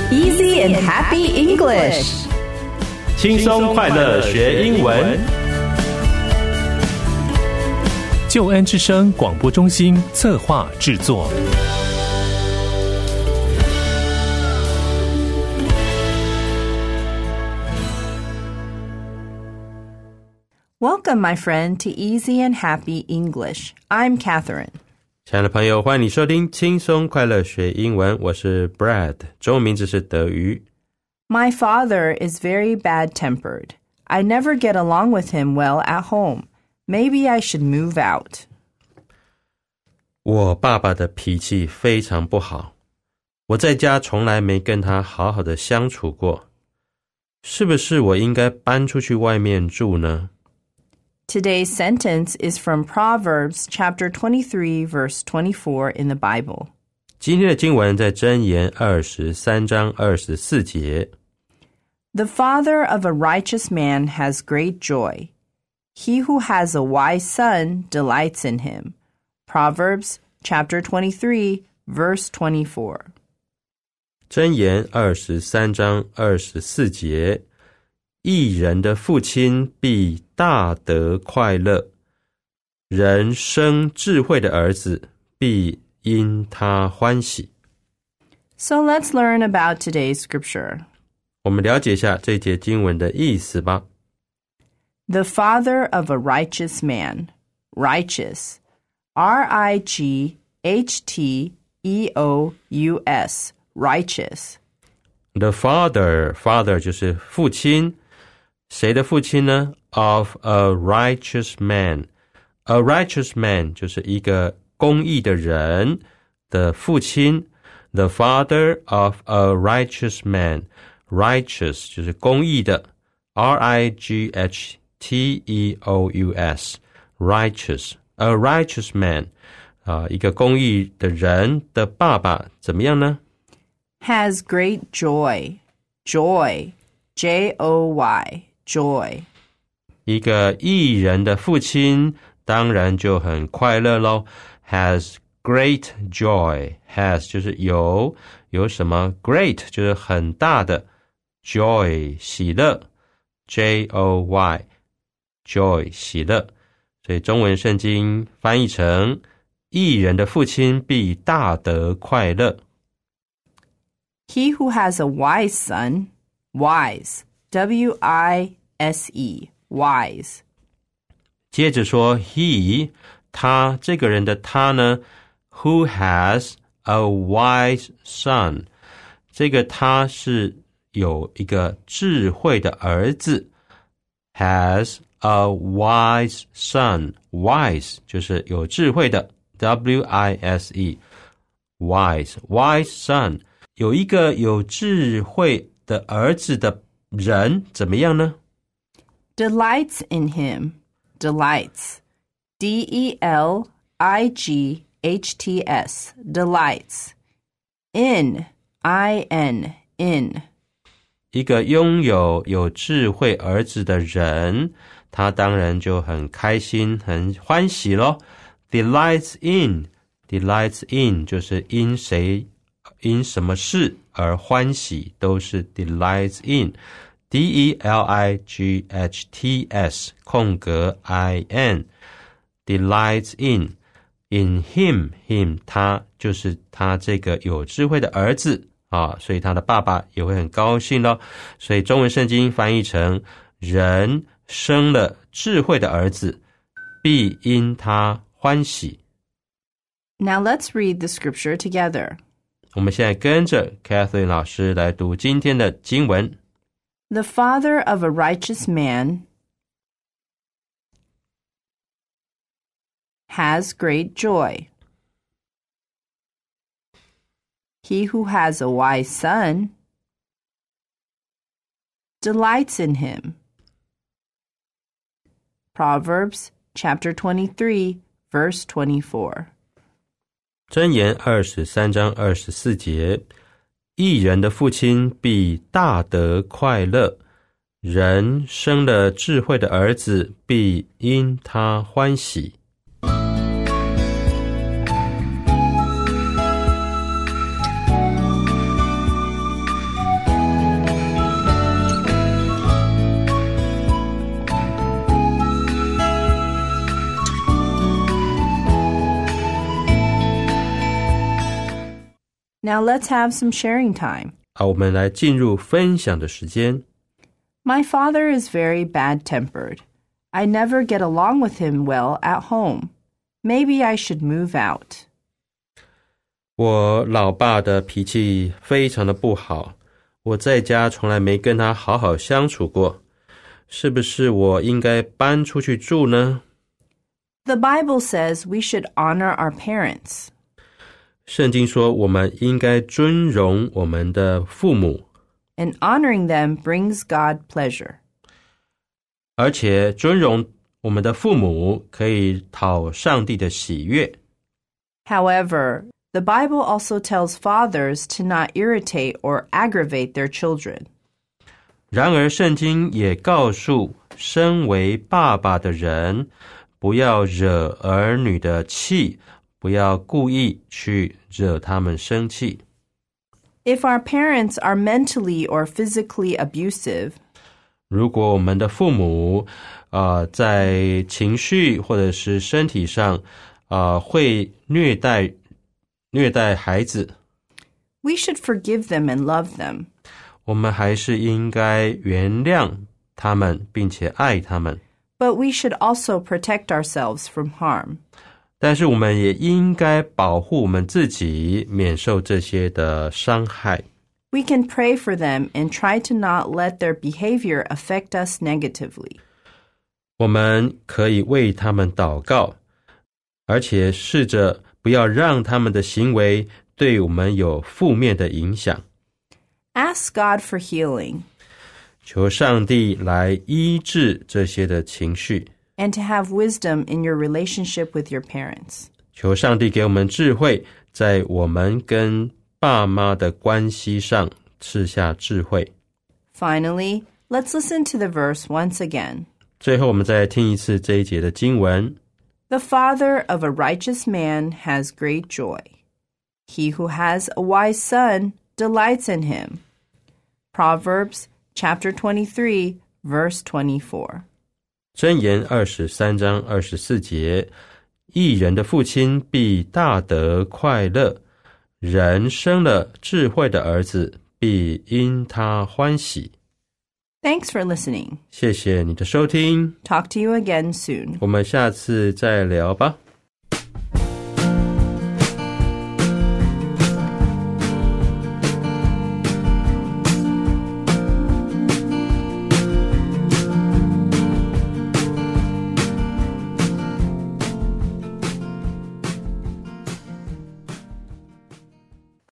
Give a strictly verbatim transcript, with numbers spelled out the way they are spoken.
Easy and happy English. 轻松快乐学英文。 救恩之声广播中心策划制作。 Welcome, my friend, to Easy and Happy English. I'm Catherine. 亲爱的朋友，欢迎你收听轻松快乐学英文，我是 Brad， 中文名字是德瑜。 My father is very bad-tempered. I never get along with him well at home. Maybe I should move out. 我爸爸的脾气非常不好，我在家从来没跟他好好的相处过，是不是我应该搬出去外面住呢？ Today's sentence is from Proverbs chapter twenty-three, verse twenty-four in the Bible. 今天的经文在箴言二十三章二十四节。 The father of a righteous man has great joy. He who has a wise son delights in him. Proverbs chapter twenty-three, verse twenty-four. 箴言二十三章二十四节，义人的父亲必大得快乐，人生智慧的儿子必因他欢喜。 So let's learn about today's scripture. 我们了解一下这节经文的意思吧。 The father of a righteous man. Righteous. R I G H T E O U S. Righteous. The father, father 就是父亲，谁的父亲呢？ Of a righteous man. A righteous man 就是一个公义的人的父亲。The father of a righteous man. Righteous 就是公义的。R I G H T E O U S. Righteous. A righteous man. 啊、一个公义的人的爸爸怎么样呢？ Has great joy. Joy. J O Y. Joy. 一个义人的父亲当然就很快乐咯。 Has great joy. Has 就是有，有什么 great 就是很大的， joy 喜乐， J O Y joy 喜乐。所以中文圣经翻译成义人的父亲必大得快乐。 He who has a wise son. Wise. W I S E. Wise. 接着说 he 他这个人的他呢 who has a wise son 这个他是有一个智慧的儿子 has a wise son wise 就是有智慧的 W I S E wise wise son 有一个有智慧的儿子的人怎么样呢？ Delights in him. Delights. D E L I G H T S. Delights. In. I N. In. 一个拥有有智慧儿子的人，他当然就很开心很欢喜咯。 Delights in. Delights in 就是因谁因什么事而欢喜，都是 delights in。 D E L I G H T S 空格 I N delights in in him him 他就是他这个有智慧的儿子啊，所以他的爸爸也会很高兴咯。所以中文圣经翻译成人生了智慧的儿子必因他欢喜。 Now let's read the scripture together. 我们现在跟着 Catherine 老师来读今天的经文。 The father of a righteous man has great joy. He who has a wise son delights in him. Proverbs chapter twenty-three, verse twenty-four. 箴言二十三章二十四节，义人的父亲必大得快乐，人生了智慧的儿子必因他欢喜。 Now let's have some sharing time. 好，我们来进入分享的时间。 My father is very bad-tempered. I never get along with him well at home. Maybe I should move out. 我老爸的脾气非常的不好，我在家从来没跟他好好相处过，是不是我应该搬出去住呢？ The Bible says we should honor our parents. 圣经说我们应该尊荣我们的父母， And honoring them brings God pleasure. 而且尊荣我们的父母可以讨上帝的喜悦。 However, the Bible also tells fathers to not irritate or aggravate their children. 然而圣经也告诉身为爸爸的人，不要惹儿女的气，不要故意去惹他们生气。 If our parents are mentally or physically abusive, 如果我们的父母呃在情绪或者是身体上呃会虐待虐待孩子， we should forgive them and love them. 我们还是应该原谅他们并且爱他们。 But we should also protect ourselves from harm. 但是我们也应该保护我们自己，免受这些的伤害。 We can pray for them and try to not let their behavior affect us negatively. 我们可以为他们祷告，而且试着不要让他们的行为对我们有负面的影响。 Ask God for healing. 求上帝来医治这些的情绪， And to have wisdom in your relationship with your parents. 求上帝给我们智慧，在我们跟爸妈的关系上赐下智慧。 Finally, let's listen to the verse once again. 最后我们再听一次这一节的经文。 The father of a righteous man has great joy. He who has a wise son delights in him. Proverbs chapter twenty-three, verse twenty-four. 箴言二十三章二十四节，义人的父亲必大得快乐，人生了智慧的儿子必因他欢喜。 Thanks for listening. 谢谢你的收听， Talk to you again soon. 我们下次再聊吧。